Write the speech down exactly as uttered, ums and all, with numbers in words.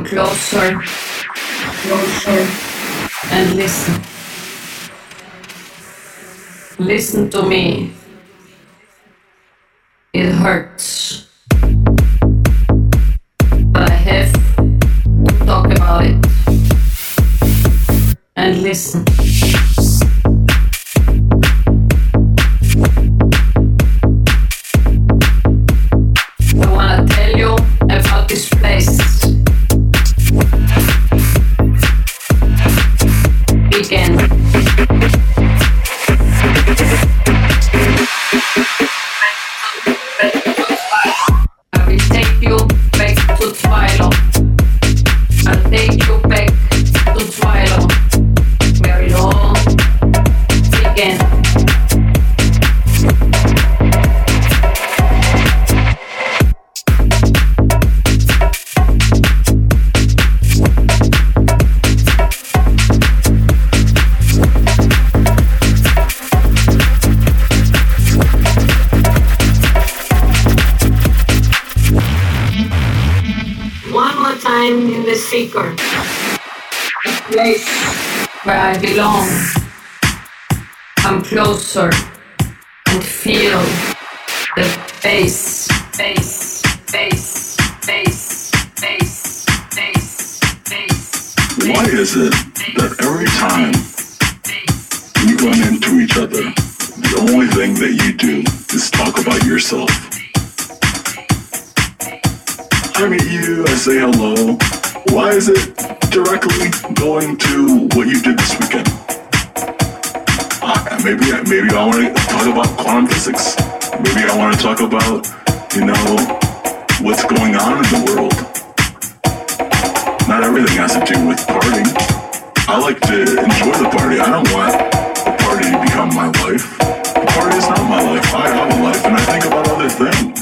closer, closer, and listen. Listen to me. It hurts. But I have to talk about it. And listen. I wanna tell you about this place. Begin. I will take you back to Twilight. I'll take you back to Twilight, where it all began. Time in the speaker, a place where I belong. Come closer and feel the bass, bass, bass, bass, bass, bass, bass. Why is it that every time we run into each other, the only thing that you do is talk about yourself? I meet you, I say hello. Why is it directly going to what you did this weekend? Uh, maybe, maybe I want to talk about quantum physics. Maybe I want to talk about, you know, what's going on in the world. Not everything has to do with partying. I like to enjoy the party. I don't want the party to become my life. The party is not my life. I have a life and I think about other things.